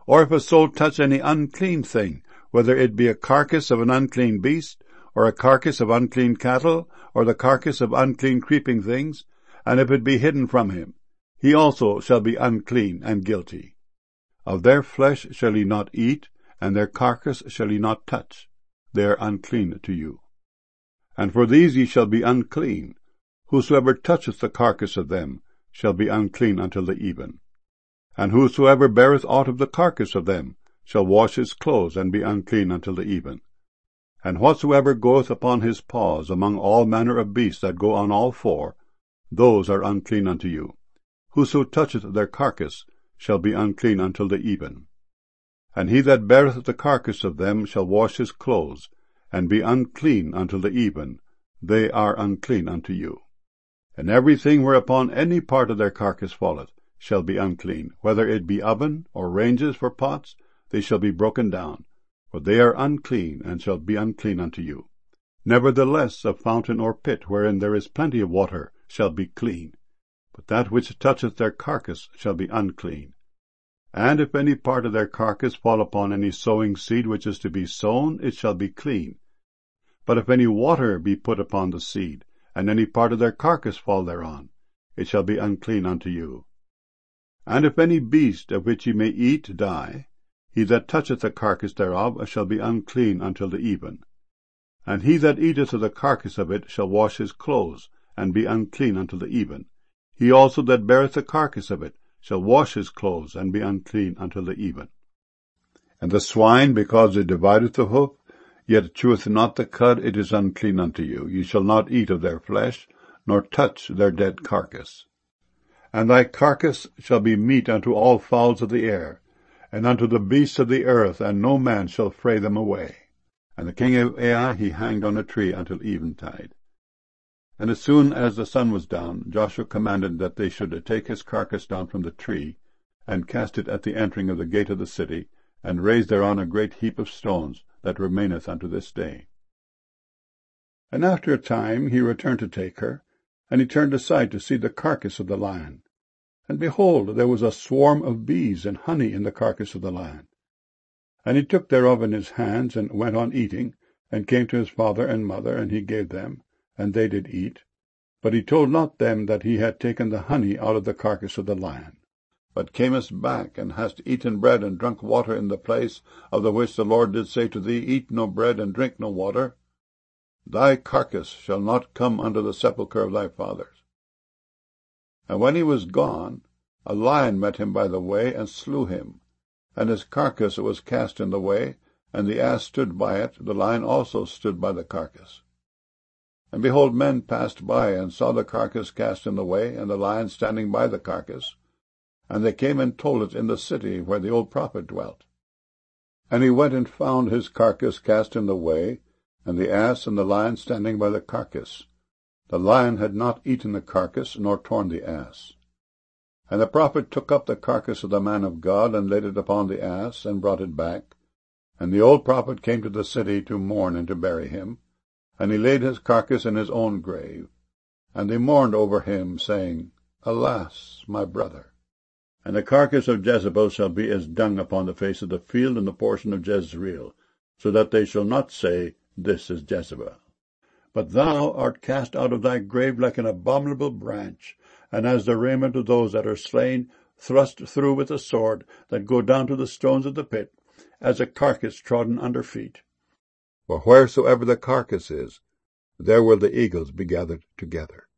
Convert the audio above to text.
Or if a soul touch any unclean thing, whether it be a carcass of an unclean beast, or a carcass of unclean cattle, or the carcass of unclean creeping things, and if it be hidden from him, he also shall be unclean and guilty. Of their flesh shall ye not eat, and their carcass shall ye not touch. They are unclean to you. And for these ye shall be unclean. Whosoever toucheth the carcass of them shall be unclean until the even. And whosoever beareth aught of the carcass of them shall wash his clothes, and be unclean until the even. And whatsoever goeth upon his paws among all manner of beasts that go on all four, those are unclean unto you. Whoso toucheth their carcass shall be unclean until the even. And he that beareth the carcass of them shall wash his clothes, and be unclean until the even. They are unclean unto you. And everything whereupon any part of their carcass falleth shall be unclean, whether it be oven or ranges for pots, they shall be broken down, for they are unclean, and shall be unclean unto you. Nevertheless, a fountain or pit wherein there is plenty of water shall be clean, but that which toucheth their carcass shall be unclean. And if any part of their carcass fall upon any sowing seed which is to be sown, it shall be clean. But if any water be put upon the seed, and any part of their carcass fall thereon, it shall be unclean unto you. And if any beast of which ye may eat die, he that toucheth the carcass thereof shall be unclean until the even. And he that eateth of the carcass of it shall wash his clothes, and be unclean until the even. He also that beareth the carcass of it shall wash his clothes, and be unclean until the even. And the swine, because it divideth the hoof, yet cheweth not the cud, it is unclean unto you. Ye shall not eat of their flesh, nor touch their dead carcass. And thy carcass shall be meat unto all fowls of the air, and unto the beasts of the earth, and no man shall fray them away. And the king of Ai he hanged on a tree until eventide. And as soon as the sun was down, Joshua commanded that they should take his carcass down from the tree, and cast it at the entering of the gate of the city, and raise thereon a great heap of stones, that remaineth unto this day. And after a time he returned to take her, and he turned aside to see the carcass of the lion. And behold, there was a swarm of bees and honey in the carcass of the lion. And he took thereof in his hands, and went on eating, and came to his father and mother, and he gave them, and they did eat. But he told not them that he had taken the honey out of the carcass of the lion. But camest back, and hast eaten bread and drunk water in the place of the which the Lord did say to thee, Eat no bread and drink no water. Thy carcass shall not come under the sepulchre of thy fathers. And when he was gone, a lion met him by the way, and slew him. And his carcass was cast in the way, and the ass stood by it, the lion also stood by the carcass. And behold, men passed by, and saw the carcass cast in the way, and the lion standing by the carcass. And they came and told it in the city where the old prophet dwelt. And he went and found his carcass cast in the way, and the ass and the lion standing by the carcass. The lion had not eaten the carcass, nor torn the ass. And the prophet took up the carcass of the man of God, and laid it upon the ass, and brought it back. And the old prophet came to the city to mourn and to bury him. And he laid his carcass in his own grave. And they mourned over him, saying, Alas, my brother! And the carcass of Jezebel shall be as dung upon the face of the field in the portion of Jezreel, so that they shall not say, This is Jezebel. But thou art cast out of thy grave like an abominable branch, and as the raiment of those that are slain, thrust through with a sword, that go down to the stones of the pit, as a carcass trodden under feet. For wheresoever the carcass is, there will the eagles be gathered together.